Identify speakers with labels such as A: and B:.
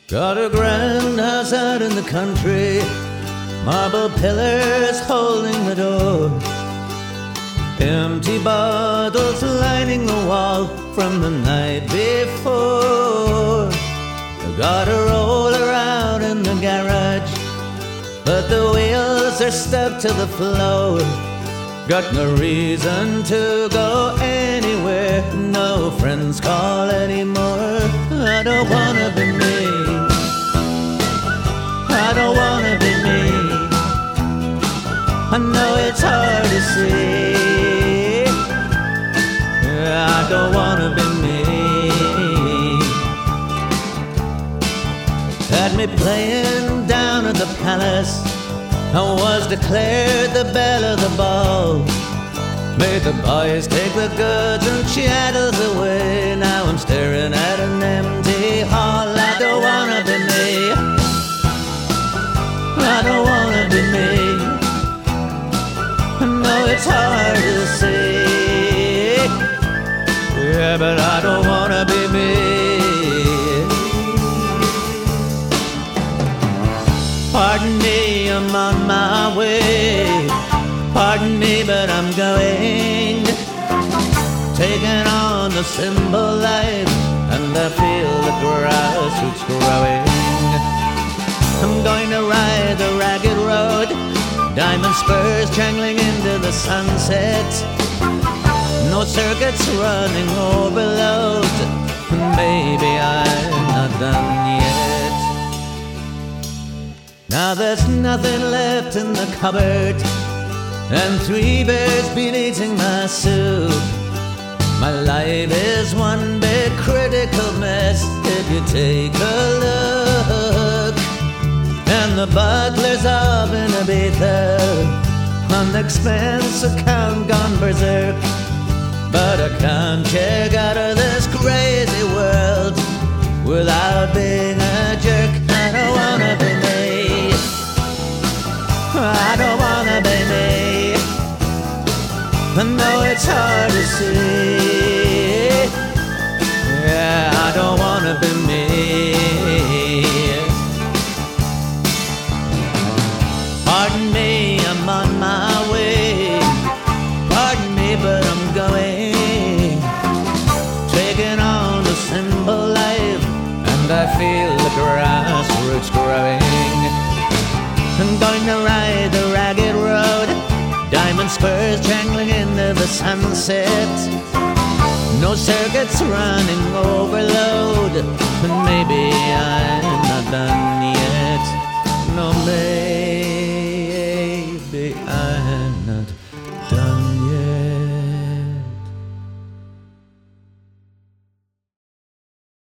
A: Got a grand house out in the country, marble pillars holding the door, empty bottles lining the wall from the night before. Got a roller out in the garage, but the wheels are stuck to the floor. Got no reason to go anywhere, no friends call anymore. I don't wanna be me, I don't wanna be me. I know it's hard to see, I don't wanna be me. Had me playing down at the palace, I was declared the belle of the ball. Made the boys take the goods and chattels away. Now I'm staring at an empty hall. I don't wanna be me, I don't wanna be me. I know it's hard to see, yeah, but I don't wanna be me. Pardon me, I'm on my way. Pardon me, but I'm going. Taking on the simple life, and I feel the grassroots growing. I'm going to ride the ragged road, diamond spurs jangling into the sunset. No circuits running overload, maybe I'm not done yet. Now there's nothing left in the cupboard, and 3 bears been eating my soup. My life is one big critical mess if you take a look. And the butler's up in Ibiza, on the expense account gone berserk. But I can't check out of this crazy world without being a jerk. I don't wanna be me, I don't wanna be me. I know it's hard to see, yeah, I don't wanna be me. Pardon me, I'm on my way. Pardon me, but I'm going. Taking on a simple life, and I feel the grassroots growing. I'm going to ride the ragged road, diamond spurs jangling into the sunset. No circuits running overload, and maybe I'm not done yet. No, maybe I'm not